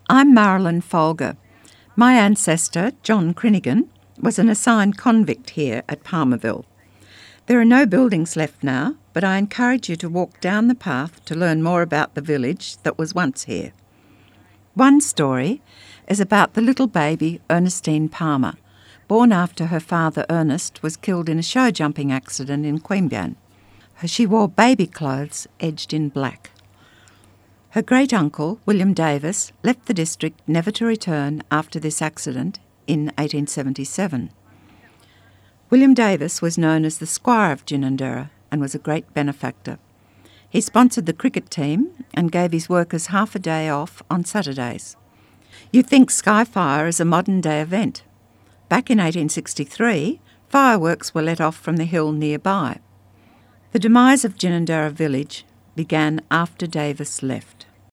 I'm Marilyn Folger. My ancestor, John Crinigan, was an assigned convict here at Palmerville. There are no buildings left now, but I encourage you to walk down the path to learn more about the village that was once here. One story is about the little baby Ernestine Palmer, born after her father Ernest was killed in a show jumping accident in Queanbeyan. She wore baby clothes edged in black. Her great-uncle, William Davis, left the district never to return after this accident in 1877. William Davis was known as the Squire of Ginninderra and was a great benefactor. He sponsored the cricket team and gave his workers half a day off on Saturdays. You'd think Skyfire is a modern-day event. Back in 1863, fireworks were let off from the hill nearby. The demise of Ginninderra village began after Davis left.